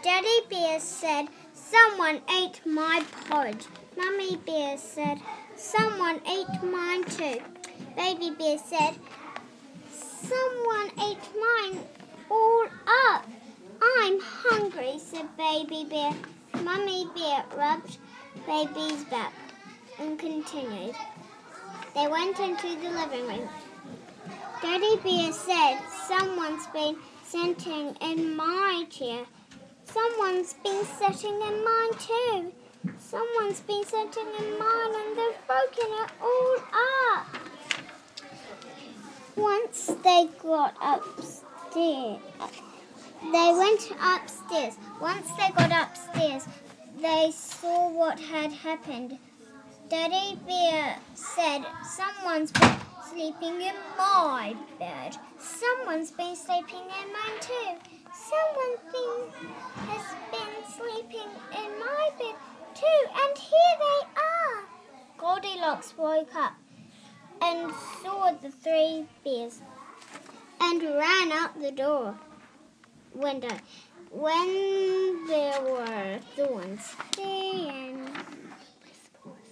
Daddy Bear said, "Someone ate my porridge." Mummy Bear said, "Someone ate mine too." Baby Bear said, "Someone ate mine all up." "I'm hungry," said Baby Bear. Mummy Bear rubbed Baby's back and continued. They went into the living room. Daddy Bear said, "Someone's been sitting in my chair." "Someone's been sitting in mine too." "Someone's been sitting in mine and they've broken it all up." Once they got upstairs, they went upstairs. Once they got upstairs, they saw what had happened. Daddy Bear said, "Someone's been sleeping in my bed." "Someone's been sleeping in mine too." "Someone has been sleeping in my bed too, and here they are." Goldilocks woke up and saw the three bears and ran out the window. When there were thorns. The end.